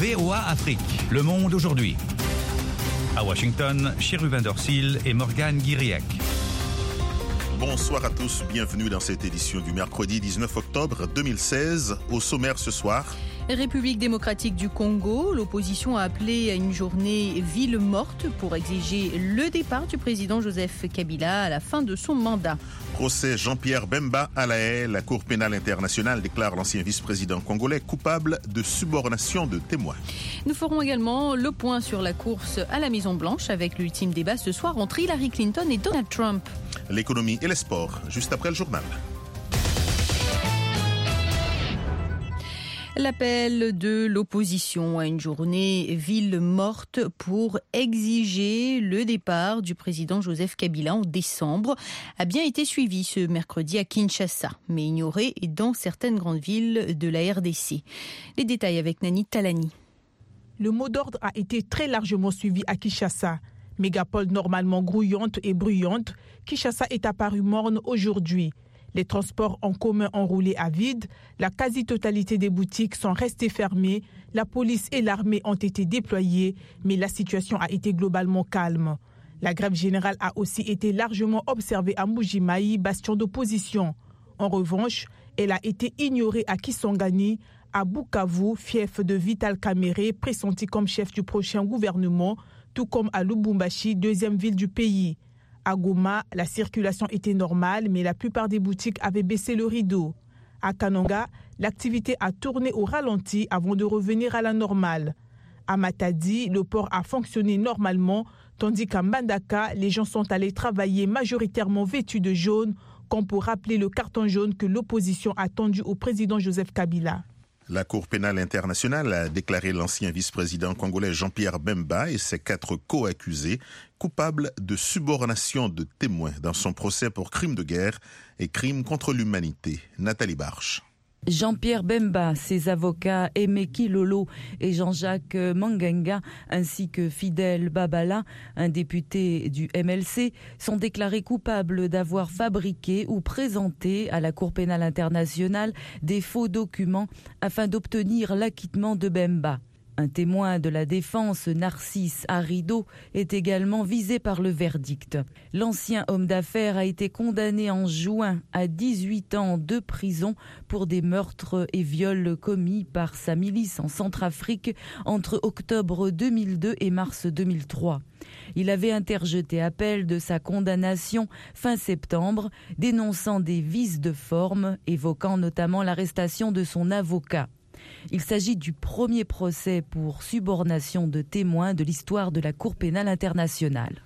VOA Afrique, Le Monde aujourd'hui. À Washington, Cherubin Dorsil et Morgane Guiriac. Bonsoir à tous, bienvenue dans cette édition du mercredi 19 octobre 2016. Au sommaire ce soir... République démocratique du Congo, l'opposition a appelé à une journée ville morte pour exiger le départ du président Joseph Kabila à la fin de son mandat. Procès Jean-Pierre Bemba à La Haye, la Cour pénale internationale déclare l'ancien vice-président congolais coupable de subornation de témoins. Nous ferons également le point sur la course à la Maison-Blanche avec l'ultime débat ce soir entre Hillary Clinton et Donald Trump. L'économie et les sports, juste après le journal. L'appel de l'opposition à une journée ville morte pour exiger le départ du président Joseph Kabila en décembre a bien été suivi ce mercredi à Kinshasa, mais ignoré dans certaines grandes villes de la RDC. Les détails avec Nani Talani. Le mot d'ordre a été très largement suivi à Kinshasa. Mégapole normalement grouillante et bruyante, Kinshasa est apparue morne aujourd'hui. Les transports en commun ont roulé à vide, la quasi-totalité des boutiques sont restées fermées, la police et l'armée ont été déployées, mais la situation a été globalement calme. La grève générale a aussi été largement observée à Mbuji-Mayi, bastion d'opposition. En revanche, elle a été ignorée à Kisangani, à Bukavu, fief de Vital Kamerhe, pressenti comme chef du prochain gouvernement, tout comme à Lubumbashi, deuxième ville du pays. À Goma, la circulation était normale, mais la plupart des boutiques avaient baissé le rideau. À Kananga, l'activité a tourné au ralenti avant de revenir à la normale. À Matadi, le port a fonctionné normalement, tandis qu'à Mbandaka, les gens sont allés travailler majoritairement vêtus de jaune, comme pour rappeler le carton jaune que l'opposition a tendu au président Joseph Kabila. La Cour pénale internationale a déclaré l'ancien vice-président congolais Jean-Pierre Bemba et ses 4 co-accusés coupables de subornation de témoins dans son procès pour crimes de guerre et crimes contre l'humanité. Nathalie Barche. Jean-Pierre Bemba, ses avocats Aimé Kilolo et Jean-Jacques Mangenga, ainsi que Fidel Babala, un député du MLC, sont déclarés coupables d'avoir fabriqué ou présenté à la Cour pénale internationale des faux documents afin d'obtenir l'acquittement de Bemba. Un témoin de la défense, Narcisse Arido, est également visé par le verdict. L'ancien homme d'affaires a été condamné en juin à 18 ans de prison pour des meurtres et viols commis par sa milice en Centrafrique entre octobre 2002 et mars 2003. Il avait interjeté appel de sa condamnation fin septembre, dénonçant des vices de forme, évoquant notamment l'arrestation de son avocat. Il s'agit du premier procès pour subornation de témoins de l'histoire de la Cour pénale internationale.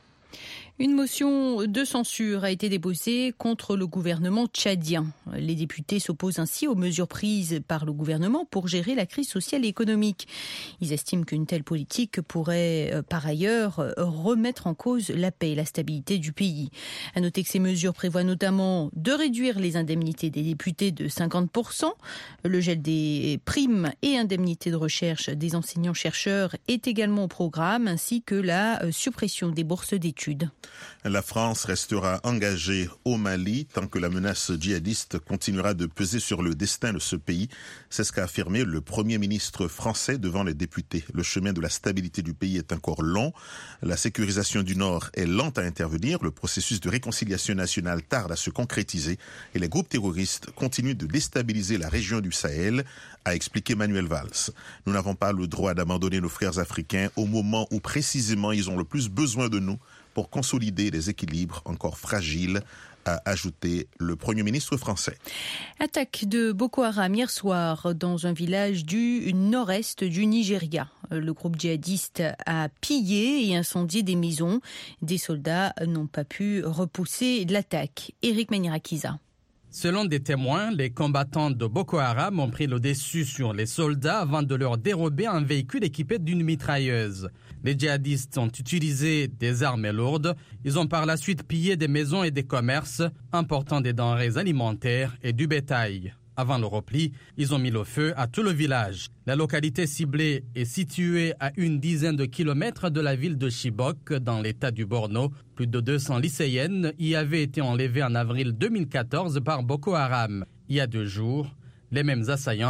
Une motion de censure a été déposée contre le gouvernement tchadien. Les députés s'opposent ainsi aux mesures prises par le gouvernement pour gérer la crise sociale et économique. Ils estiment qu'une telle politique pourrait par ailleurs remettre en cause la paix et la stabilité du pays. À noter que ces mesures prévoient notamment de réduire les indemnités des députés de 50%, le gel des primes et indemnités de recherche des enseignants-chercheurs est également au programme, ainsi que la suppression des bourses d'études. La France restera engagée au Mali tant que la menace djihadiste continuera de peser sur le destin de ce pays. C'est ce qu'a affirmé le Premier ministre français devant les députés. Le chemin de la stabilité du pays est encore long. La sécurisation du Nord est lente à intervenir. Le processus de réconciliation nationale tarde à se concrétiser. Et les groupes terroristes continuent de déstabiliser la région du Sahel, a expliqué Manuel Valls. Nous n'avons pas le droit d'abandonner nos frères africains au moment où précisément ils ont le plus besoin de nous pour consolider des équilibres encore fragiles, a ajouté le Premier ministre français. Attaque de Boko Haram hier soir dans un village du nord-est du Nigeria. Le groupe djihadiste a pillé et incendié des maisons. Des soldats n'ont pas pu repousser l'attaque. Eric Manirakiza. Selon des témoins, les combattants de Boko Haram ont pris le dessus sur les soldats avant de leur dérober un véhicule équipé d'une mitrailleuse. Les djihadistes ont utilisé des armes lourdes. Ils ont par la suite pillé des maisons et des commerces, important des denrées alimentaires et du bétail. Avant le repli, ils ont mis le feu à tout le village. La localité ciblée est située à une dizaine de kilomètres de la ville de Chibok, dans l'état du Borno. Plus de 200 lycéennes y avaient été enlevées en avril 2014 par Boko Haram. Il y a 2 jours, les mêmes assaillants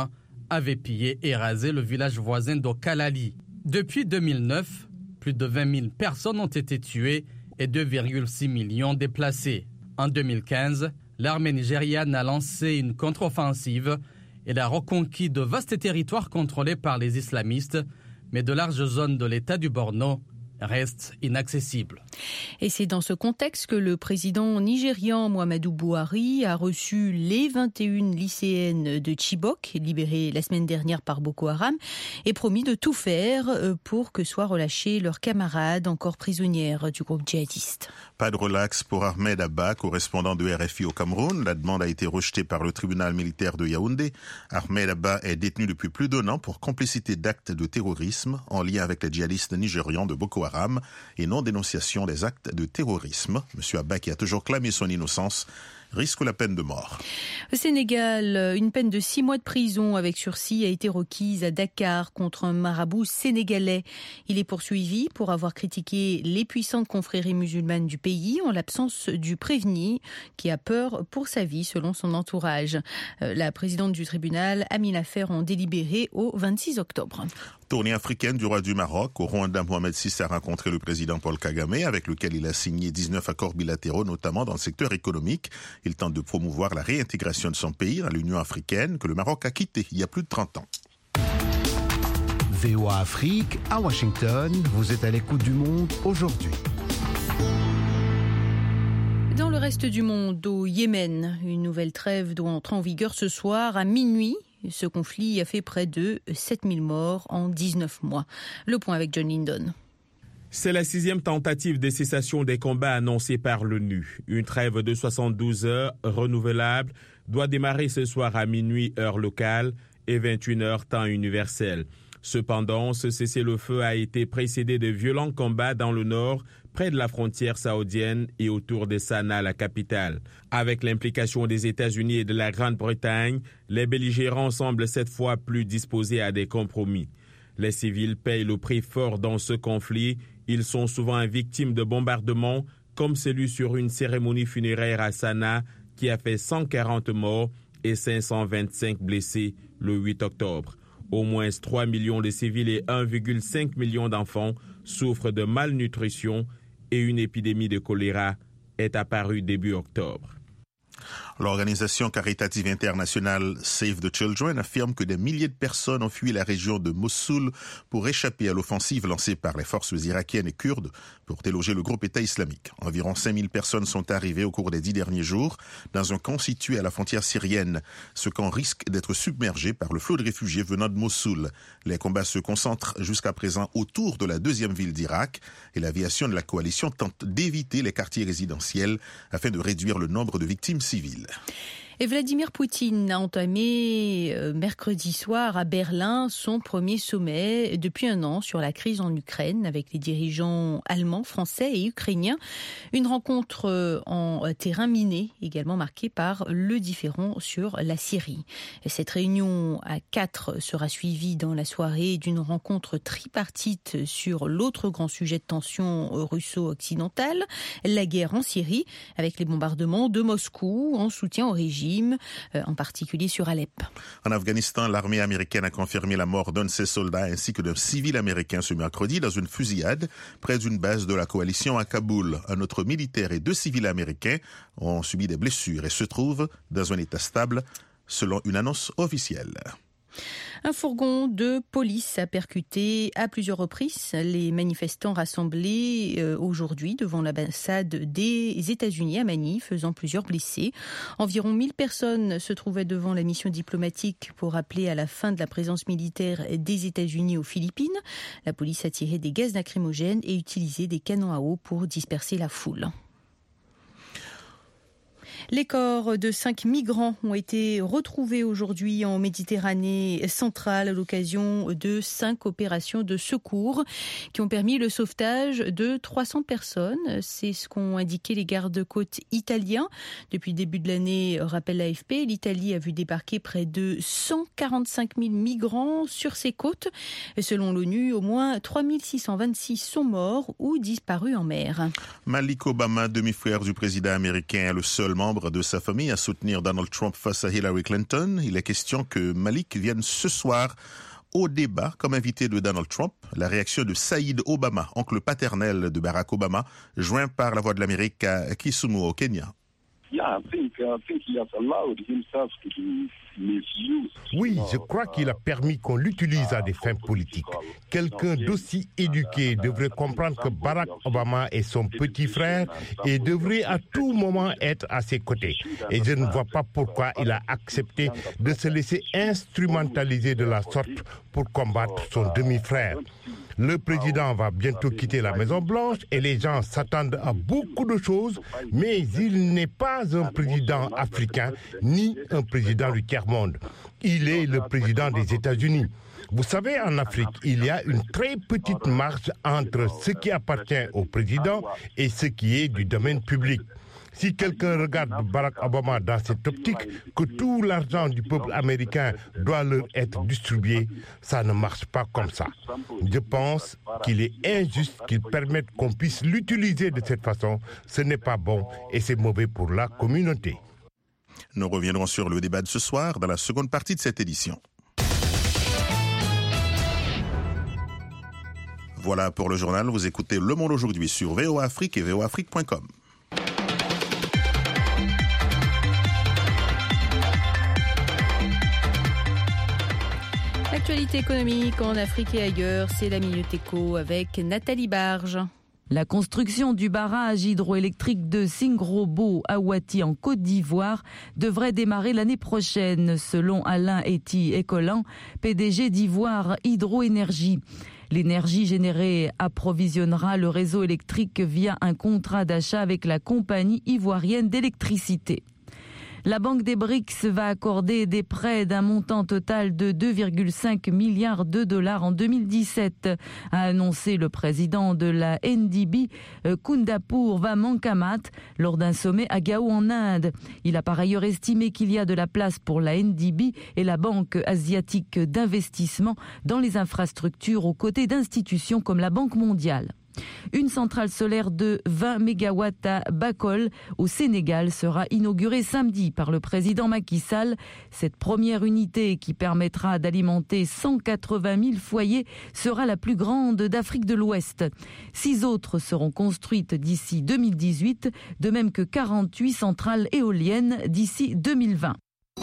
avaient pillé et rasé le village voisin d'Okalali. Depuis 2009, plus de 20 000 personnes ont été tuées et 2,6 millions déplacées. En 2015, l'armée nigériane a lancé une contre-offensive. Elle a reconquis de vastes territoires contrôlés par les islamistes, mais de larges zones de l'État du Borno restent inaccessibles. Et c'est dans ce contexte que le président nigérian Muhammadu Buhari a reçu les 21 lycéennes de Chibok, libérées la semaine dernière par Boko Haram, et promis de tout faire pour que soient relâchés leurs camarades encore prisonnières du groupe djihadiste. Pas de relax pour Ahmed Abba, correspondant de RFI au Cameroun. La demande a été rejetée par le tribunal militaire de Yaoundé. Ahmed Abba est détenu depuis plus d'1 an pour complicité d'actes de terrorisme en lien avec les djihadistes nigérians de Boko Haram et non-dénonciation des actes de terrorisme. M. Abba, qui a toujours clamé son innocence, risque la peine de mort. Au Sénégal, une peine de 6 mois de prison avec sursis a été requise à Dakar contre un marabout sénégalais. Il est poursuivi pour avoir critiqué les puissantes confréries musulmanes du pays en l'absence du prévenu qui a peur pour sa vie selon son entourage. La présidente du tribunal a mis l'affaire en délibéré au 26 octobre. Tournée africaine du roi du Maroc. Au Rwanda, Mohamed VI a rencontré le président Paul Kagame avec lequel il a signé 19 accords bilatéraux, notamment dans le secteur économique. Il tente de promouvoir la réintégration de son pays dans l'Union africaine que le Maroc a quitté il y a plus de 30 ans. VOA Afrique, à Washington, vous êtes à l'écoute du monde aujourd'hui. Dans le reste du monde, au Yémen, une nouvelle trêve doit entrer en vigueur ce soir à minuit. Ce conflit a fait près de 7000 morts en 19 mois. Le point avec John Lindon. C'est la 6e tentative de cessation des combats annoncée par l'ONU. Une trêve de 72 heures renouvelable doit démarrer ce soir à minuit heure locale et 21 heures temps universel. Cependant, ce cessez-le-feu a été précédé de violents combats dans le nord, près de la frontière saoudienne et autour de Sanaa, la capitale. Avec l'implication des États-Unis et de la Grande-Bretagne, les belligérants semblent cette fois plus disposés à des compromis. Les civils payent le prix fort dans ce conflit. Ils sont souvent victimes de bombardements, comme celui sur une cérémonie funéraire à Sanaa qui a fait 140 morts et 525 blessés le 8 octobre. Au moins 3 millions de civils et 1,5 million d'enfants souffrent de malnutrition et une épidémie de choléra est apparue début octobre. L'organisation caritative internationale Save the Children affirme que des milliers de personnes ont fui la région de Mossoul pour échapper à l'offensive lancée par les forces irakiennes et kurdes pour déloger le groupe État islamique. Environ 5000 personnes sont arrivées au cours des 10 derniers jours dans un camp situé à la frontière syrienne. Ce camp risque d'être submergé par le flot de réfugiés venant de Mossoul. Les combats se concentrent jusqu'à présent autour de la deuxième ville d'Irak et l'aviation de la coalition tente d'éviter les quartiers résidentiels afin de réduire le nombre de victimes civiles. Et Vladimir Poutine a entamé mercredi soir à Berlin son premier sommet depuis 1 an sur la crise en Ukraine avec les dirigeants allemands, français et ukrainiens. Une rencontre en terrain miné également marquée par le différend sur la Syrie. Et cette réunion à 4 sera suivie dans la soirée d'une rencontre tripartite sur l'autre grand sujet de tension russo-occidentale, la guerre en Syrie avec les bombardements de Moscou en soutien au régime, en particulier sur Alep. En Afghanistan, l'armée américaine a confirmé la mort d'un de ses soldats ainsi que d'un civil américain ce mercredi dans une fusillade près d'une base de la coalition à Kaboul. Un autre militaire et 2 civils américains ont subi des blessures et se trouvent dans un état stable selon une annonce officielle. Un fourgon de police a percuté à plusieurs reprises les manifestants rassemblés aujourd'hui devant l'ambassade des États-Unis à Manille, faisant plusieurs blessés. Environ 1000 personnes se trouvaient devant la mission diplomatique pour appeler à la fin de la présence militaire des États-Unis aux Philippines. La police a tiré des gaz lacrymogènes et utilisé des canons à eau pour disperser la foule. Les corps de 5 migrants ont été retrouvés aujourd'hui en Méditerranée centrale à l'occasion de 5 opérations de secours qui ont permis le sauvetage de 300 personnes. C'est ce qu'ont indiqué les gardes-côtes italiens. Depuis le début de l'année, rappelle l'AFP, l'Italie a vu débarquer près de 145 000 migrants sur ses côtes. Et selon l'ONU, au moins 3626 sont morts ou disparus en mer. Malik Obama, demi-frère du président américain, est le seul membre membres de sa famille à soutenir Donald Trump face à Hillary Clinton. Il est question que Malik vienne ce soir au débat comme invité de Donald Trump. La réaction de Saïd Obama, oncle paternel de Barack Obama, joint par la Voix de l'Amérique à Kisumu au Kenya. Oui, je crois qu'il a permis qu'on l'utilise à des fins politiques. Quelqu'un d'aussi éduqué devrait comprendre que Barack Obama est son petit frère et devrait à tout moment être à ses côtés. Et je ne vois pas pourquoi il a accepté de se laisser instrumentaliser de la sorte pour combattre son demi-frère. Le président va bientôt quitter la Maison-Blanche et les gens s'attendent à beaucoup de choses, mais il n'est pas un président africain ni un président du tiers-monde. Il est le président des États-Unis. Vous savez, en Afrique, il y a une très petite marge entre ce qui appartient au président et ce qui est du domaine public. Si quelqu'un regarde Barack Obama dans cette optique, que tout l'argent du peuple américain doit leur être distribué, ça ne marche pas comme ça. Je pense qu'il est injuste qu'ils permettent qu'on puisse l'utiliser de cette façon. Ce n'est pas bon et c'est mauvais pour la communauté. Nous reviendrons sur le débat de ce soir dans la seconde partie de cette édition. Voilà pour le journal. Vous écoutez Le Monde aujourd'hui sur VOA Afrique et voaafrique.com. L'actualité économique en Afrique et ailleurs, c'est la Minute Éco avec Nathalie Barge. La construction du barrage hydroélectrique de Singrobo à Ouati en Côte d'Ivoire devrait démarrer l'année prochaine, selon Alain Ety-Ecolan, PDG d'Ivoire Hydroénergie. L'énergie générée approvisionnera le réseau électrique via un contrat d'achat avec la compagnie ivoirienne d'électricité. La Banque des BRICS va accorder des prêts d'un montant total de 2,5 milliards de dollars en 2017, a annoncé le président de la NDB, Koundapour Vamankamat, lors d'un sommet à Gao en Inde. Il a par ailleurs estimé qu'il y a de la place pour la NDB et la Banque asiatique d'investissement dans les infrastructures aux côtés d'institutions comme la Banque mondiale. Une centrale solaire de 20 MW à Bakol, au Sénégal, sera inaugurée samedi par le président Macky Sall. Cette première unité, qui permettra d'alimenter 180 000 foyers, sera la plus grande d'Afrique de l'Ouest. 6 autres seront construites d'ici 2018, de même que 48 centrales éoliennes d'ici 2020.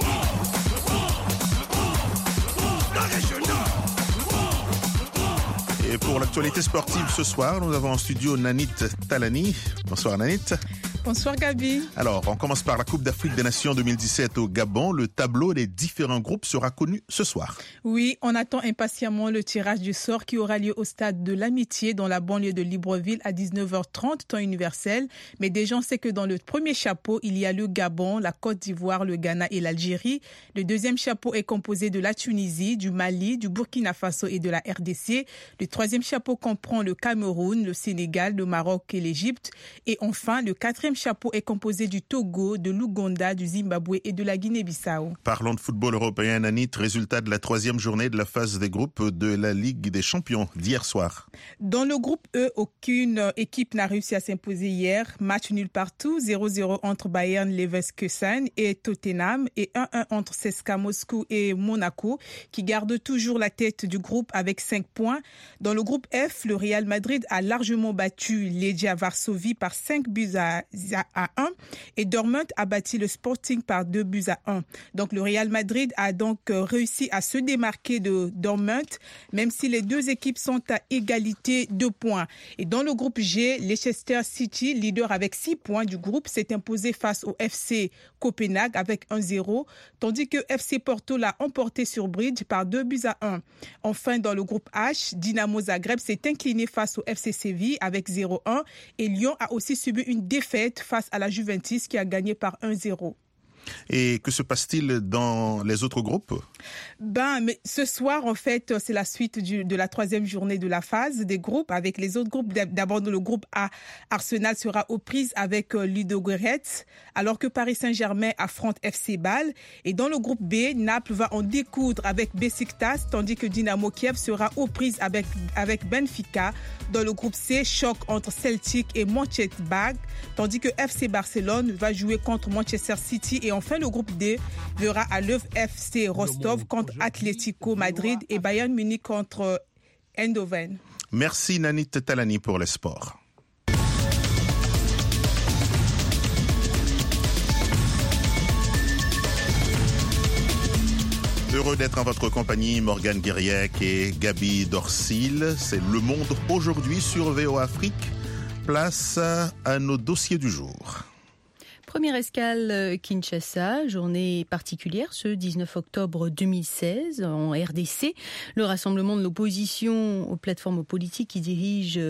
Et pour l'actualité sportive ce soir, nous avons en studio Nanit Talani. Bonsoir Nanit. Bonsoir Gabi. Alors, on commence par la Coupe d'Afrique des Nations 2017 au Gabon. Le tableau des différents groupes sera connu ce soir. Oui, on attend impatiemment le tirage du sort qui aura lieu au stade de l'Amitié dans la banlieue de Libreville à 19h30, temps universel. Mais déjà, on sait que dans le premier chapeau, il y a le Gabon, la Côte d'Ivoire, le Ghana et l'Algérie. Le deuxième chapeau est composé de la Tunisie, du Mali, du Burkina Faso et de la RDC. Le troisième chapeau comprend le Cameroun, le Sénégal, le Maroc et l'Égypte. Et enfin, le quatrième chapeau est composé du Togo, de l'Ouganda, du Zimbabwe et de la Guinée-Bissau. Parlons de football européen, Nanit. Résultat de la troisième journée de la phase des groupes de la Ligue des Champions d'hier soir. Dans le groupe E, aucune équipe n'a réussi à s'imposer hier. Match nul partout, 0-0 entre Bayern Leverkusen et Tottenham et 1-1 entre CSKA Moscou et Monaco, qui gardent toujours la tête du groupe avec 5 points. Dans le groupe F, le Real Madrid a largement battu Legia Varsovie par 5 buts à 1 et Dortmund a battu le Sporting par 2 buts à 1. Donc le Real Madrid a donc réussi à se démarquer de Dortmund, même si les deux équipes sont à égalité 2 points. Et dans le groupe G, Leicester City, leader avec 6 points du groupe, s'est imposé face au FC Copenhague avec 1-0, tandis que FC Porto l'a emporté sur Bridge par 2 buts à 1. Enfin, dans le groupe H, Dinamo Zagreb s'est incliné face au FC Séville avec 0-1 et Lyon a aussi subi une défaite face à la Juventus qui a gagné par 1-0. Et que se passe-t-il dans les autres groupes? Mais ce soir, en fait, c'est la suite de la 3e journée de la phase des groupes avec les autres groupes. D'abord, le groupe A, Arsenal sera aux prises avec Ludogorets, alors que Paris Saint-Germain affronte FC Bâle. Et dans le groupe B, Naples va en découdre avec Beşiktaş, tandis que Dynamo Kiev sera aux prises avec Benfica. Dans le groupe C, choc entre Celtic et Mönchengladbach, tandis que FC Barcelone va jouer contre Manchester City. Et enfin, le groupe D verra à l'œuvre FC Rostov contre Atlético Madrid et Bayern Munich contre Eindhoven. Merci Nanit Talani pour les sports. Heureux d'être en votre compagnie, Morgane Guiriac et Gabi Dorsil. C'est Le Monde aujourd'hui sur VOA Afrique. Place à nos dossiers du jour. Première escale Kinshasa, journée particulière ce 19 octobre 2016 en RDC. Le rassemblement de l'opposition aux plateformes politiques que dirige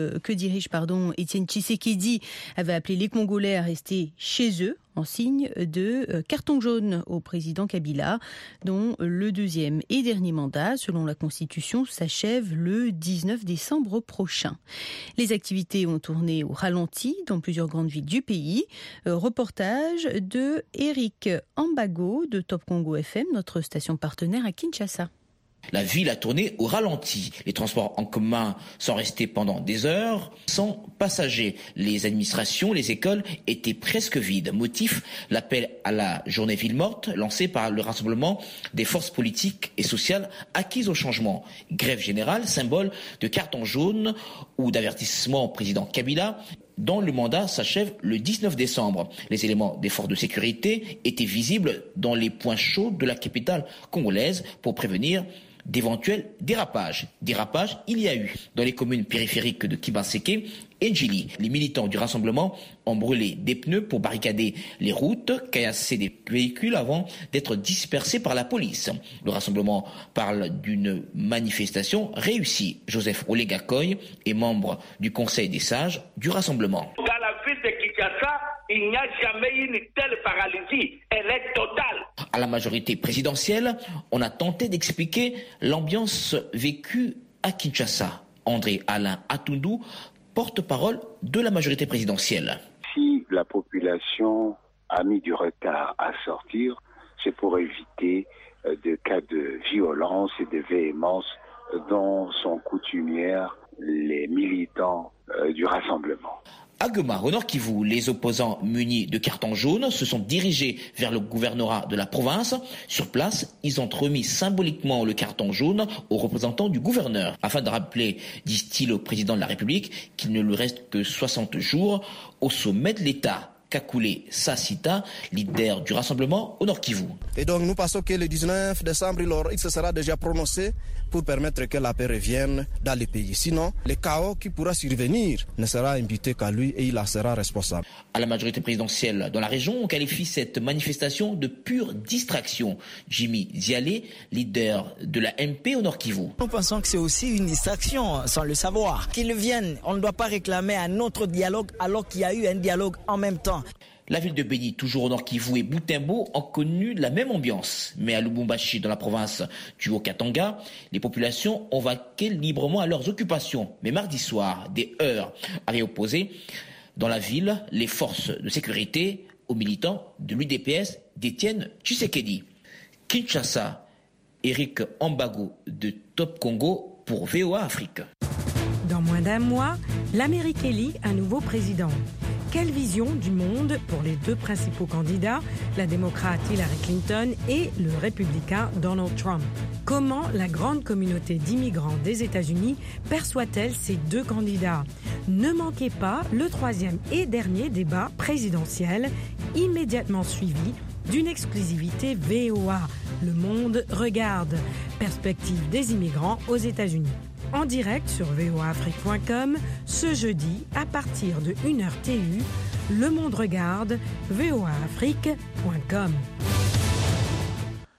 Étienne Tshisekedi avait appelé les Congolais à rester chez eux en signe de carton jaune au président Kabila, dont le 2e et dernier mandat, selon la Constitution, s'achève le 19 décembre prochain. Les activités ont tourné au ralenti dans plusieurs grandes villes du pays. Reportage de Eric Ambago de Top Congo FM, notre station partenaire à Kinshasa. La ville a tourné au ralenti. Les transports en commun sont restés pendant des heures sans passagers. Les administrations, les écoles étaient presque vides. Motif, l'appel à la journée ville morte lancé par le rassemblement des forces politiques et sociales acquises au changement. Grève générale, symbole de carton jaune ou d'avertissement au président Kabila, dont le mandat s'achève le 19 décembre. Les éléments des forces de sécurité étaient visibles dans les points chauds de la capitale congolaise pour prévenir d'éventuels dérapages. Dérapages, il y a eu dans les communes périphériques de Kibanseke et Ndjili. Les militants du rassemblement ont brûlé des pneus pour barricader les routes, caillasser des véhicules avant d'être dispersés par la police. Le rassemblement parle d'une manifestation réussie. Joseph Olegakoy est membre du Conseil des sages du rassemblement. Dans la ville de Kinshasa, il n'y a jamais eu une telle paralysie. Elle est totale. À la majorité présidentielle, on a tenté d'expliquer l'ambiance vécue à Kinshasa. André Alain Atundou, porte-parole de la majorité présidentielle. Si la population a mis du retard à sortir, c'est pour éviter des cas de violence et de véhémence dont sont coutumières les militants du rassemblement. À Goma, au Nord Kivu, les opposants munis de cartons jaunes se sont dirigés vers le gouvernorat de la province. Sur place, ils ont remis symboliquement le carton jaune aux représentants du gouverneur, afin de rappeler, disent-ils au président de la République, qu'il ne lui reste que 60 jours au sommet de l'État. Kakule Sassita, leader du rassemblement au Nord Kivu. Et donc nous pensons que le 19 décembre, il se sera déjà prononcé pour permettre que la paix revienne dans le pays. Sinon, le chaos qui pourra survenir ne sera imputé qu'à lui et il en sera responsable. À la majorité présidentielle dans la région, on qualifie cette manifestation de pure distraction. Jimmy Zialé, leader de la MP au Nord Kivu. Nous pensons que c'est aussi une distraction sans le savoir. Qu'ils viennent, on ne doit pas réclamer un autre dialogue alors qu'il y a eu un dialogue en même temps. La ville de Béni, toujours au Nord Kivu, et Butembo ont connu la même ambiance. Mais à Lubumbashi, dans la province du Haut-Katanga, les populations ont vaqué librement à leurs occupations. Mais mardi soir, des heurts avaient opposé dans la ville les forces de sécurité aux militants de l'UDPS d'Étienne Tshisekedi. Kinshasa, Eric Ambago de Top Congo pour VOA Afrique. Dans moins d'un mois, l'Amérique élit un nouveau président. Quelle vision du monde pour les deux principaux candidats, la démocrate Hillary Clinton et le républicain Donald Trump? Comment la grande communauté d'immigrants des États-Unis perçoit-elle ces deux candidats? Ne manquez pas le 3e et dernier débat présidentiel, immédiatement suivi d'une exclusivité VOA. Le monde regarde. Perspective des immigrants aux États-Unis. En direct sur voaafrique.com, ce jeudi à partir de 1h TU, Le Monde regarde, voaafrique.com.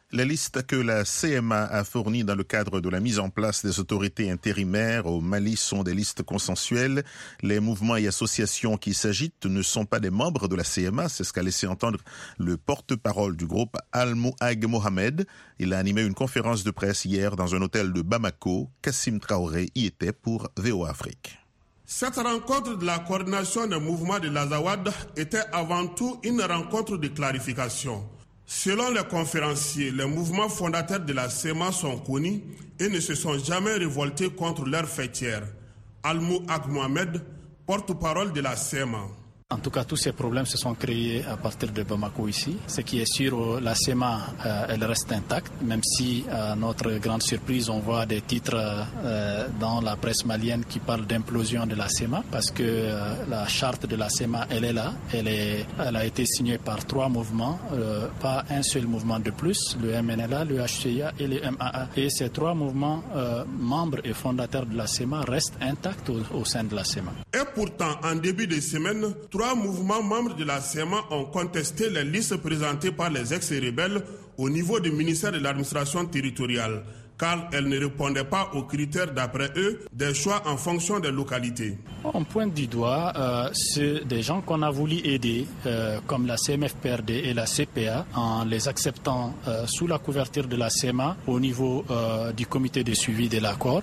La liste que la CMA a fournie dans le cadre de la mise en place des autorités intérimaires au Mali sont des listes consensuelles. Les mouvements et associations qui s'agitent ne sont pas des membres de la CMA, c'est ce qu'a laissé entendre le porte-parole du groupe Al-Mouag Mohamed. Il a animé une conférence de presse hier dans un hôtel de Bamako. Kassim Traoré y était pour VOA Afrique. Cette rencontre de la coordination des mouvements de l'Azawad était avant tout une rencontre de clarification. Selon les conférenciers, les mouvements fondateurs de la CMA sont connus et ne se sont jamais révoltés contre leurs fêtières. Al-Mouag Mohamed, porte-parole de la CMA. En tout cas, tous ces problèmes se sont créés à partir de Bamako ici. Ce qui est sûr, la CMA, elle reste intacte, même si, à notre grande surprise, on voit des titres dans la presse malienne qui parlent d'implosion de la CMA, parce que la charte de la CMA, elle est là. Elle a été signée par 3 mouvements, pas un seul mouvement de plus, le MNLA, le HCA et le MAA. Et ces 3 mouvements, membres et fondateurs de la CMA, restent intacts au sein de la CMA. Et pourtant, en début de semaine, 3 mouvements membres de la CMA ont contesté les listes présentées par les ex-rebelles au niveau du ministère de l'administration territoriale, car elles ne répondaient pas aux critères, d'après eux, des choix en fonction des localités. On pointe du doigt des gens qu'on a voulu aider, comme la CMFPRD et la CPA, en les acceptant sous la couverture de la CMA au niveau du comité de suivi de l'accord.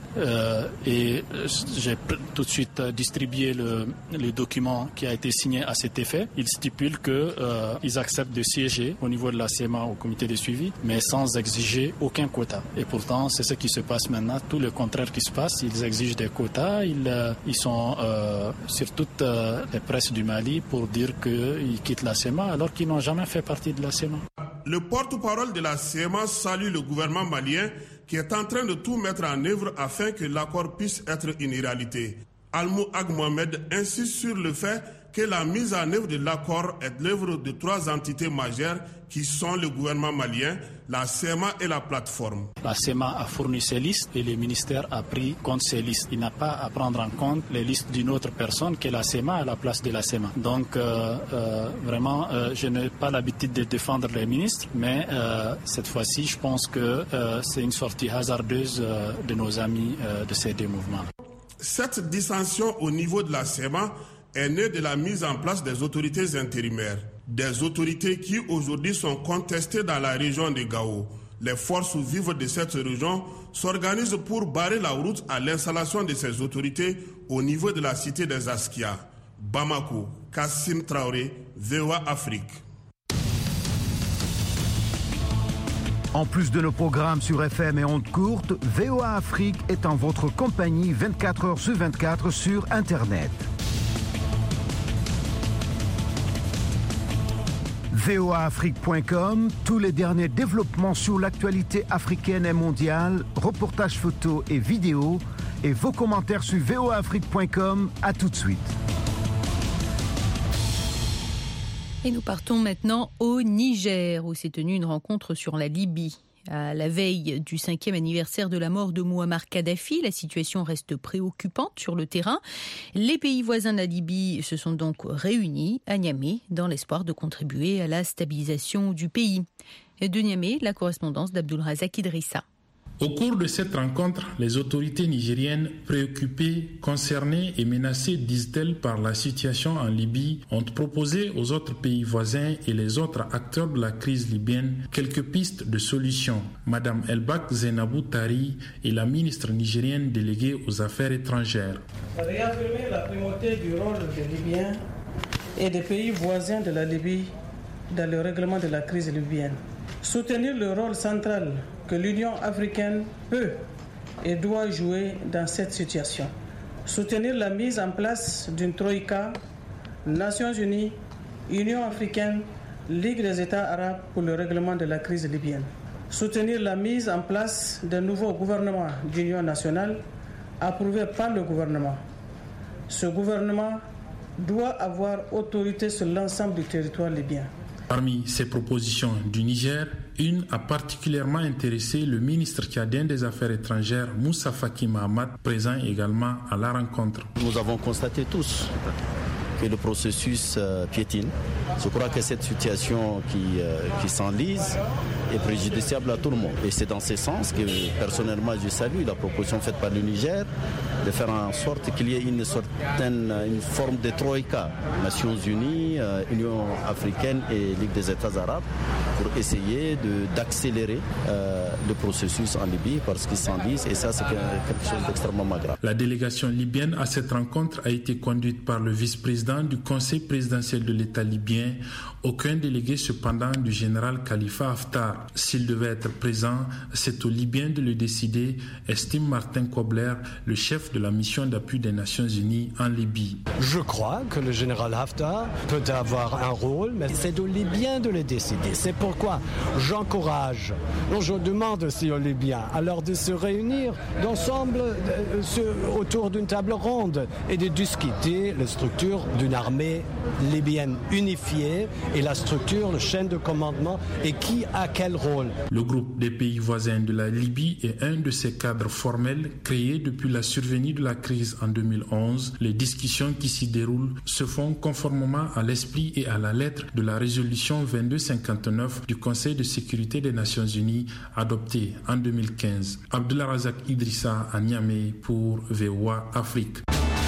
Et j'ai tout de suite distribué le document qui a été signé à cet effet. Il stipule qu'ils acceptent de siéger au niveau de la CMA au comité de suivi, mais sans exiger aucun quota. Et pourtant, c'est ce qui se passe maintenant, tout le contraire qui se passe. Ils exigent des quotas, ils sont sur toutes les presses du Mali pour dire qu'ils quittent la CMA alors qu'ils n'ont jamais fait partie de la CMA. Le porte-parole de la CMA salue le gouvernement malien qui est en train de tout mettre en œuvre afin que l'accord puisse être une réalité. Al-Mouag Mohamed insiste sur le fait que la mise en œuvre de l'accord est l'œuvre de 3 entités majeures qui sont le gouvernement malien, la CMA et la plateforme. La CMA a fourni ses listes et le ministère a pris compte ces listes. Il n'a pas à prendre en compte les listes d'une autre personne que la CMA à la place de la CMA. Donc vraiment, je n'ai pas l'habitude de défendre les ministres, mais cette fois-ci, je pense que c'est une sortie hasardeuse de nos amis de ces 2 mouvements. Cette dissension au niveau de la CMA est née de la mise en place des autorités intérimaires. Des autorités qui aujourd'hui sont contestées dans la région de Gao. Les forces vives de cette région s'organisent pour barrer la route à l'installation de ces autorités au niveau de la cité des Askia. Bamako, Kassim Traoré, VOA Afrique. En plus de nos programmes sur FM et ondes courtes, VOA Afrique est en votre compagnie 24 heures sur 24 sur Internet. voaafrique.com, tous les derniers développements sur l'actualité africaine et mondiale, reportages photos et vidéos, et vos commentaires sur voaafrique.com. À tout de suite. Et nous partons maintenant au Niger, où s'est tenue une rencontre sur la Libye. À la veille du 5e anniversaire de la mort de Mouammar Kadhafi, la situation reste préoccupante sur le terrain. Les pays voisins de la Libye se sont donc réunis à Niamey dans l'espoir de contribuer à la stabilisation du pays. Et de Niamey, la correspondance d'Abdulrazak Idrissa. Au cours de cette rencontre, les autorités nigériennes, préoccupées, concernées et menacées, disent-elles, par la situation en Libye, ont proposé aux autres pays voisins et les autres acteurs de la crise libyenne quelques pistes de solutions. Madame Elbak Zainabou Tari est la ministre nigérienne déléguée aux affaires étrangères. Réaffirmer la primauté du rôle des Libyens et des pays voisins de la Libye dans le règlement de la crise libyenne. Soutenir le rôle central que l'Union africaine peut et doit jouer dans cette situation. Soutenir la mise en place d'une Troïka, Nations Unies, Union africaine, Ligue des États arabes pour le règlement de la crise libyenne. Soutenir la mise en place d'un nouveau gouvernement d'union nationale approuvé par le gouvernement. Ce gouvernement doit avoir autorité sur l'ensemble du territoire libyen. Parmi ces propositions du Niger, une a particulièrement intéressé le ministre tchadien des Affaires étrangères, Moussa Faki Mahamat, présent également à la rencontre. Nous avons constaté tous que le processus piétine. Je crois que cette situation qui s'enlise est préjudiciable à tout le monde. Et c'est dans ce sens que personnellement je salue la proposition faite par le Niger de faire en sorte qu'il y ait une forme de troïka, Nations Unies, Union africaine et Ligue des États arabes, pour essayer d'accélérer le processus en Libye parce qu'il s'enlise et ça c'est quelque chose d'extrêmement grave. La délégation libyenne à cette rencontre a été conduite par le vice-président du Conseil présidentiel de l'État libyen, aucun délégué cependant du général Khalifa Haftar. S'il devait être présent, c'est aux Libyens de le décider, estime Martin Kobler, le chef de la mission d'appui des Nations Unies en Libye. Je crois que le général Haftar peut avoir un rôle, mais c'est aux Libyens de le décider. C'est pourquoi j'encourage, je demande aussi aux Libyens alors de se réunir d'ensemble autour d'une table ronde et de discuter la structure d'une armée libyenne unifiée et la structure, la chaîne de commandement et qui a quel rôle. Le groupe des pays voisins de la Libye est un de ces cadres formels créés depuis la survenue de la crise en 2011. Les discussions qui s'y déroulent se font conformément à l'esprit et à la lettre de la résolution 2259 du Conseil de sécurité des Nations Unies adoptée en 2015. Abdullah Razak Idrissa à Niamey pour VOA Afrique.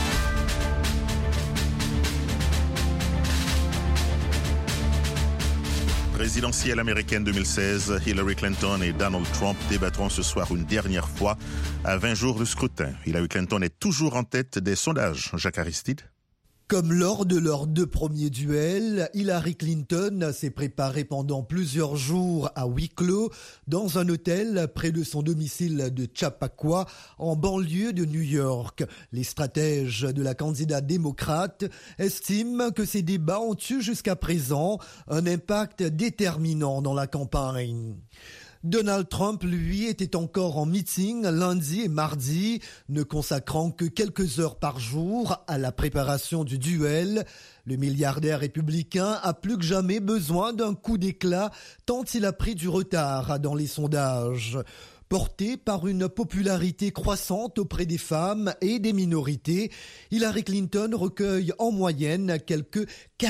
Présidentielle américaine 2016, Hillary Clinton et Donald Trump débattront ce soir une dernière fois à 20 jours de scrutin. Hillary Clinton est toujours en tête des sondages. Jacques Aristide. Comme lors de leurs 2 premiers duels, Hillary Clinton s'est préparée pendant plusieurs jours à huis clos dans un hôtel près de son domicile de Chappaqua, en banlieue de New York. Les stratèges de la candidate démocrate estiment que ces débats ont eu jusqu'à présent un impact déterminant dans la campagne. Donald Trump, lui, était encore en meeting lundi et mardi, ne consacrant que quelques heures par jour à la préparation du duel. Le milliardaire républicain a plus que jamais besoin d'un coup d'éclat tant il a pris du retard dans les sondages. Porté par une popularité croissante auprès des femmes et des minorités, Hillary Clinton recueille en moyenne quelques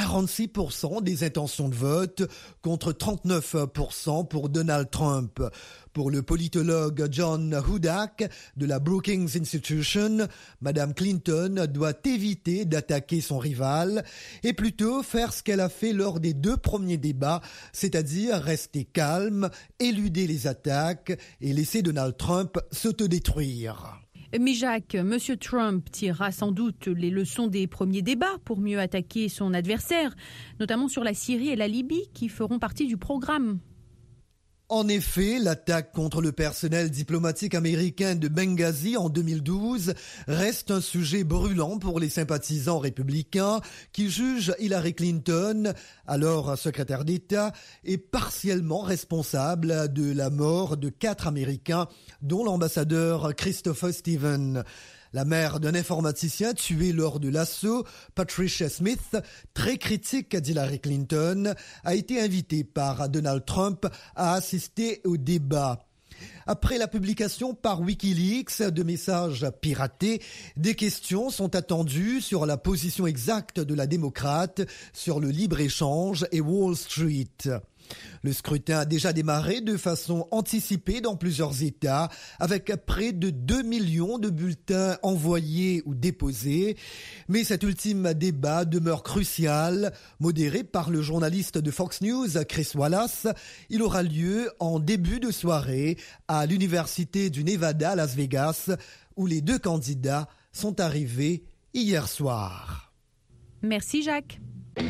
46% des intentions de vote contre 39% pour Donald Trump. Pour le politologue John Hudak de la Brookings Institution, Madame Clinton doit éviter d'attaquer son rival et plutôt faire ce qu'elle a fait lors des 2 premiers débats, c'est-à-dire rester calme, éluder les attaques et laisser Donald Trump s'autodétruire. Mais Jacques, M. Trump tirera sans doute les leçons des premiers débats pour mieux attaquer son adversaire, notamment sur la Syrie et la Libye qui feront partie du programme. En effet, l'attaque contre le personnel diplomatique américain de Benghazi en 2012 reste un sujet brûlant pour les sympathisants républicains qui jugent Hillary Clinton, alors secrétaire d'État, et partiellement responsable de la mort de 4 Américains, dont l'ambassadeur Christopher Stevens. La mère d'un informaticien tué lors de l'assaut, Patricia Smith, très critique d'Hillary Clinton, a été invitée par Donald Trump à assister au débat. Après la publication par Wikileaks de messages piratés, des questions sont attendues sur la position exacte de la démocrate sur le libre-échange et Wall Street. Le scrutin a déjà démarré de façon anticipée dans plusieurs États, avec près de 2 millions de bulletins envoyés ou déposés. Mais cet ultime débat demeure crucial. Modéré par le journaliste de Fox News, Chris Wallace, il aura lieu en début de soirée à l'Université du Nevada à Las Vegas, où les 2 candidats sont arrivés hier soir. Merci Jacques.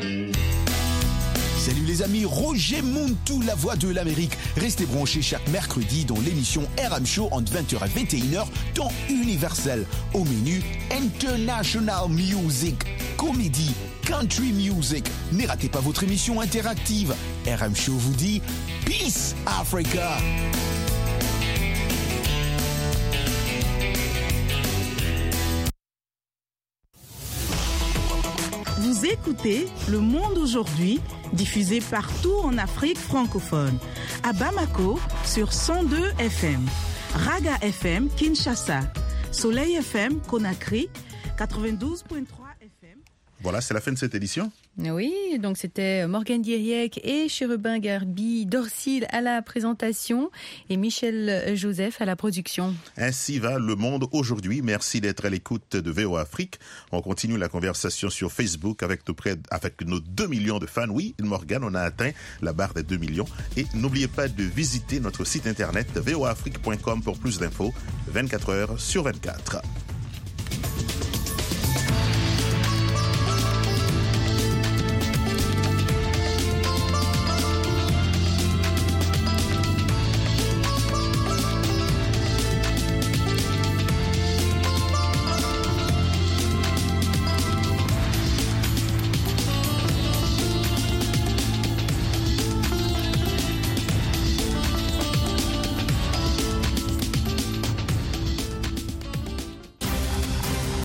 Salut les amis, Roger Montou, la voix de l'Amérique. Restez branchés chaque mercredi dans l'émission RM Show entre 20h et 21h dans Universel. Au menu, International Music, comédie, country music. Ne ratez pas votre émission interactive. RM Show vous dit Peace Africa. Vous écoutez Le Monde aujourd'hui, diffusé partout en Afrique francophone. À Bamako, sur 102 FM. Raga FM, Kinshasa. Soleil FM, Conakry. 92.3 FM. Voilà, c'est la fin de cette édition. Oui, donc c'était Morgane Diriec et Chérubin Garbi Dorcil à la présentation et Michel Joseph à la production. Ainsi va le monde aujourd'hui. Merci d'être à l'écoute de VOA Afrique. On continue la conversation sur Facebook avec nos 2 millions de fans. Oui, Morgane, on a atteint la barre des 2 millions. Et n'oubliez pas de visiter notre site internet voaafrique.com pour plus d'infos 24 heures sur 24.